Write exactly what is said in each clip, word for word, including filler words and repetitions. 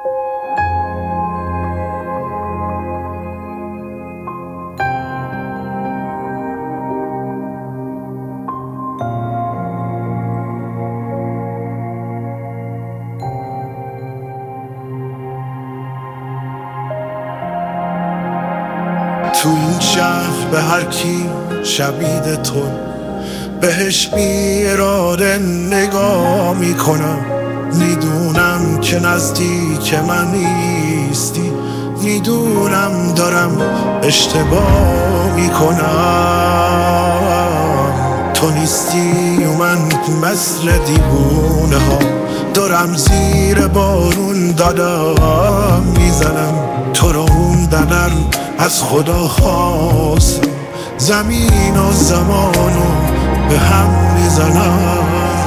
تو این شهر به هر کی شبیه تو بهش بی اراده نگاه میکنم. میدونم که نزدیک من نیستی، میدونم دارم اشتباه میکنم. تو نیستی و من مثل دیوونه ها دارم زیر بارون دادم میزنم. تو رو موندنم از خدا خواستم، زمین و زمانو به هم میزنم.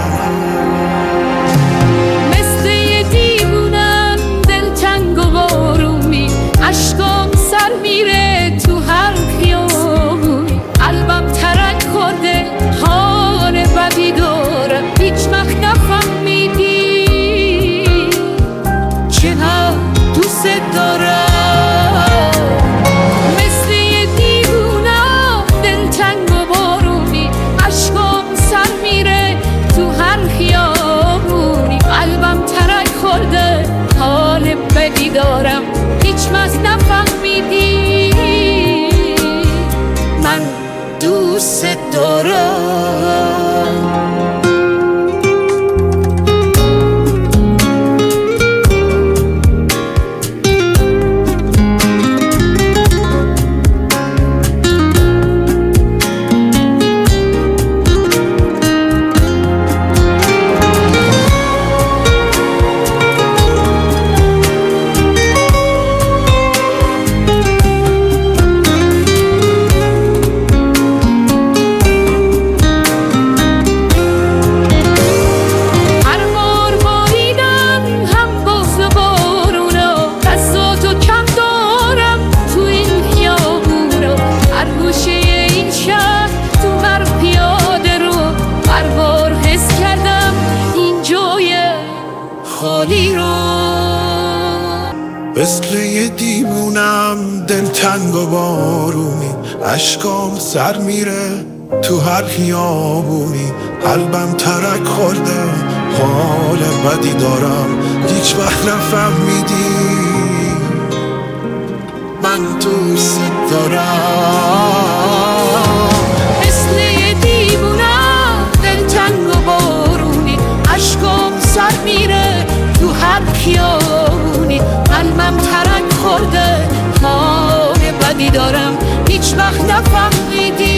مثل یه دیوونم دلتنگ و بارونی، اشکام سر میره تو هر خیابونی. قلبم ترک خورده حال بدی دارم، هیچ وقت نفهمیدی چقدر دوست دارم. دارم هیچ وقت نفهمیدی من دوست دارم. مثل یه دیوونم دلتنگ و بارونی، اشکام سر میره تو هر خیابونی. قلبم ترک خورده حال بدی دارم، هیچ وقت نفهمیدی من دوست دارم. مثل یه دیوونم دلتنگ و بارونی، اشکام سر میره تو هر خیابونی. قلبم ترک خورده حال بدی دارم، هیچ وقت نفهمیدی